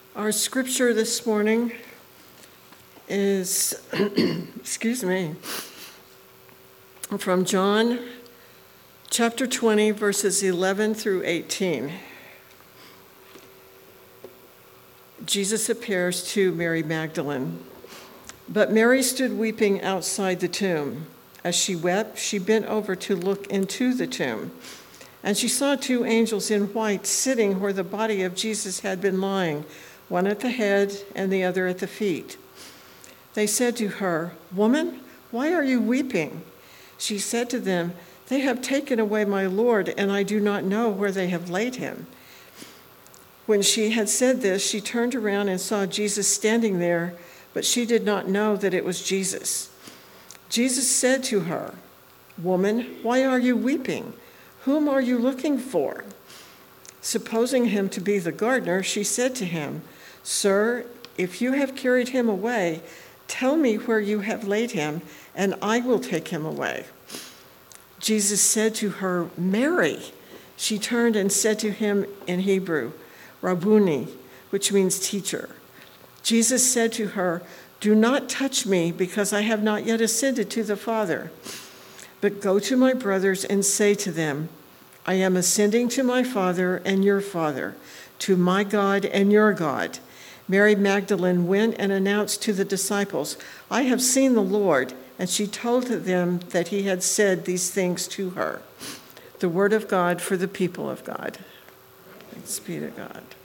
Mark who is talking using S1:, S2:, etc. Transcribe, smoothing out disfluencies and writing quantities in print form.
S1: Our scripture this morning is, from John chapter 20, verses 11 through 18. Jesus appears to Mary Magdalene. But Mary stood weeping outside the tomb. As she wept, she bent over to look into the tomb. And she saw two angels in white sitting where the body of Jesus had been lying, one at the head and the other at the feet. They said to her, "Woman, why are you weeping?" She said to them, "They have taken away my Lord, and I do not know where they have laid him." When she had said this, she turned around and saw Jesus standing there, but she did not know that it was Jesus. Jesus said to her, "Woman, why are you weeping? Whom are you looking for?" Supposing him to be the gardener, she said to him, "Sir, if you have carried him away, tell me where you have laid him, and I will take him away." Jesus said to her, "Mary." She turned and said to him in Hebrew, "Rabboni," which means teacher. Jesus said to her, "Do not touch me, because I have not yet ascended to the Father. But go to my brothers and say to them, I am ascending to my Father and your Father, to my God and your God." Mary Magdalene went and announced to the disciples, "I have seen the Lord," and she told them that he had said these things to her. The word of God for the people of God. Thanks be to God.